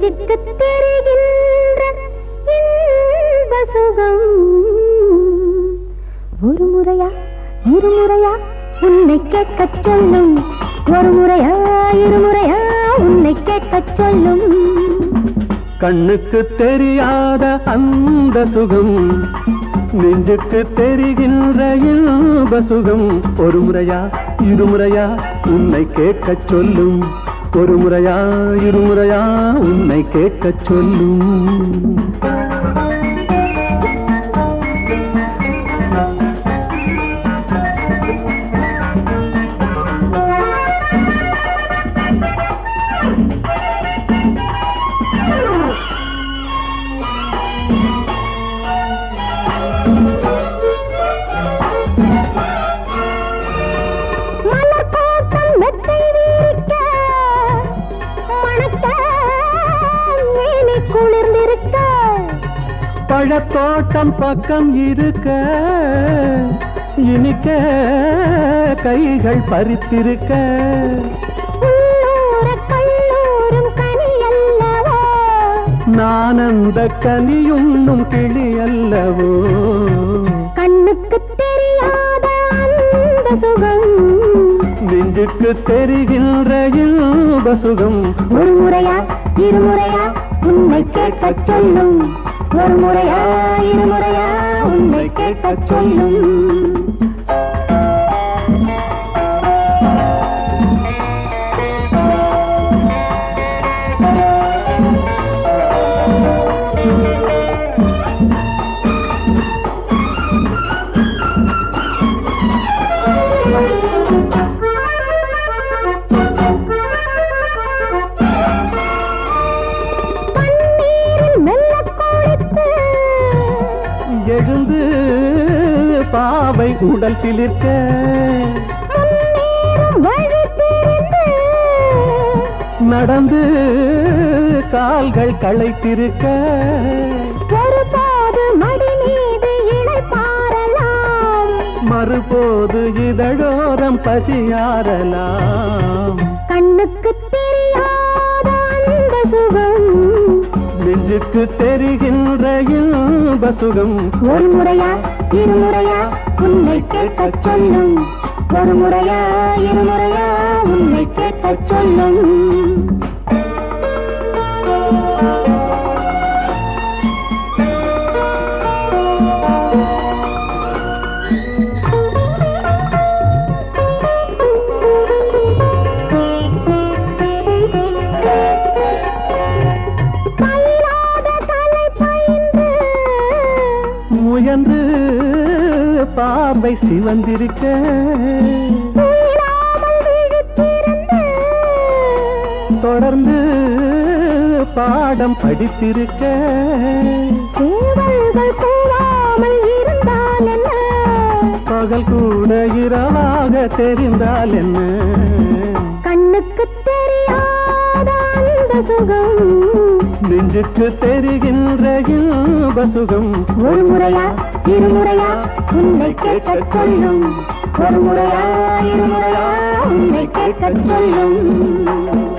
நெஞ்சுக்கு தெரிகின்ற இன்ப சுகம் ஒரு முறையா இருமுறையா உன்னை கேட்கச் சொல்லும் ஒரு முறையா இருமுறையா உன்னை கேட்கச் சொல்லும் கண்ணுக்கு தெரியாத அந்த சுகம் நெஞ்சுக்கு தெரிகின்ற இன்ப சுகம் ஒரு முறையா இருமுறையா உன்னை கேட்கச் சொல்லும் ஒரு முறையா இருமுறையா உன்னை கேட்கச் சொல்லும் பழத்தோட்டம் பக்கம் இருக்க இனிக்க கைகள் பறித்திருக்க நான் அந்த கனியுண்ணும் கிளி அல்லவோ கண்ணுக்கு தெரியாத அந்த சுகம் நெஞ்சுக்கு தெரிகின்ற இன்ப சுகம் ஒரு முறையா இருமுறையா உன்னை கேட்கச் சொல்லும் ஒரு முறையா இருமுறையா உன்னை கேட்கச் சொல்லும் எழுந்து பாவை உடல் சிலிர்க்க நடந்து கால்கள் களைத்திருக்க ஒருபோது மடி மீது இணை பாரலாம் மறுபோது இதழோரம் பசியாரலாம் கண்ணுக்கு தெரியாத அந்த சுகம் நெஞ்சுக்கு தெரிகின்ற இன்ப சுகம் ஒரு முறையா இருமுறையா உன்னை கேட்கச் சொல்லும் ஒரு முறையா இருமுறையா உன்னை கேட்கச் சொல்லும் முயன்று பார்வை சிவந்திருக்க தொடர்ந்து பாடம் படித்திருக்க சேவல்கள் கூறாமல் இருந்தால் என்ன பகல் கூட இரவாக தெரிந்தால் என்ன கண்ணுக்கு தெரியாத அந்த சுகம் நெஞ்சுக்கு தெரிகின்ற இன்ப சுகம் ஒரு முறையா இருமுறையா உன்னை கேட்கச் சொல்லும் ஒரு முறையா இருமுறையா உன்னை கேட்கச் சொல்லும்